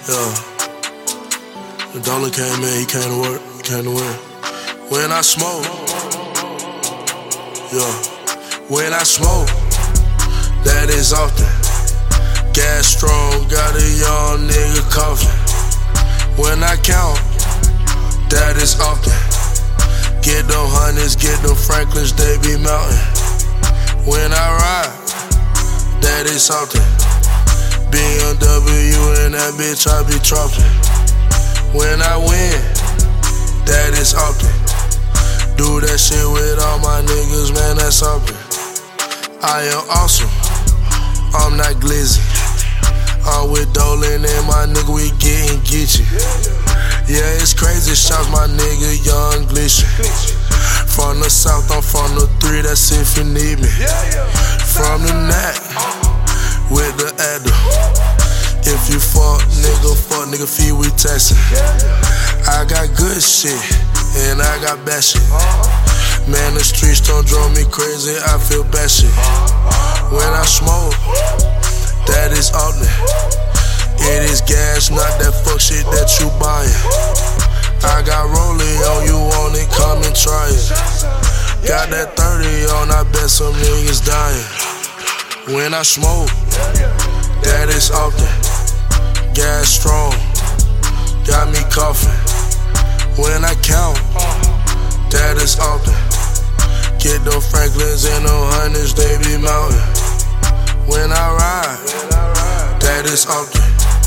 Yeah. The dollar came in, he came to work, he came to win. When I smoke, yeah. When I smoke, that is often. Gas strong, got a young nigga coughing. When I count, that is often. Get them hundreds, get them Franklins, they be mountain. When I ride, that is often. BMW and that bitch I be dropping. When I win, that is often. Do that shit with all my niggas, man, that's something. I am awesome, I'm not glizzy. I'm with Dolan and my nigga, we getting Geechee. Yeah, it's crazy, shouts my nigga, Young Glitchy. From the south, I'm from the 3, that's if you need me. From the neck, with the adder. If you fuck nigga, feed, we textin'. I got good shit, and I got bad shit. Man, the streets don't drive me crazy, I feel bad shit. When I smoke, that is often. It is gas, not that fuck shit that you buyin'. I got rolling on, you want it, come and try it. Got that 30 on, I bet some niggas dying. When I smoke, that is often. Gas strong, got me coughing. When I count, that is often. Get them Franklins and them hundreds, they be mountain. When I ride, that is often.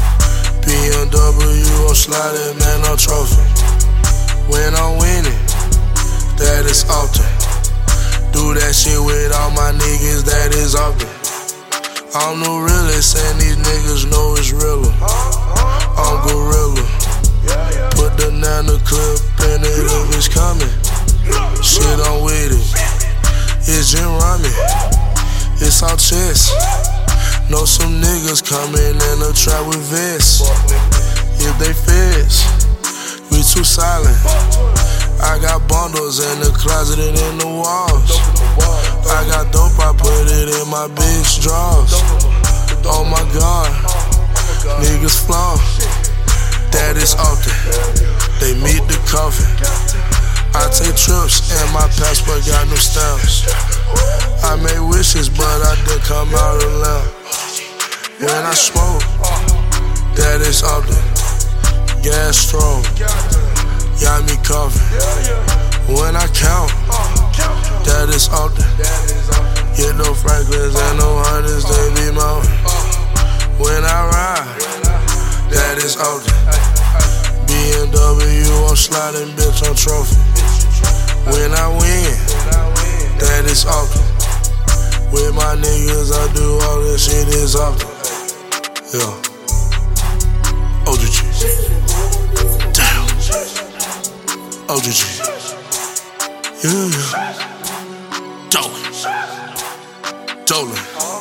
BMW, I'm sliding, man, I'm trophy. When I'm winning, that is often. Do that shit with all my niggas, that is often. I'm the realest, and these niggas know it's realer. I'm gorilla. Put the nano clip in it if it's coming. Shit, I'm with it. It's Jim Rami. It's our chest. Know some niggas coming in the trap with vests. If they feds, we too silent. I got bundles in the closet and in the walls. I got dope, I put it in my bitch drawers. Oh my God, niggas flaw. That is often. They meet the coffin. I take trips and my passport got no stamps. I made wishes, but I didn't come out of lamp. When I smoke, that is often. Gas strong, got me coughing. When I count, that is often. Get no Franklins and no hundreds, they be mountain. When I ride, that is often. BMW, I'm sliding, bitch, I'm trophy. When I win, that is often. With my niggas, I do all this shit is often. Yeah. OGG. Damn. OGG. Yeah. Dolan.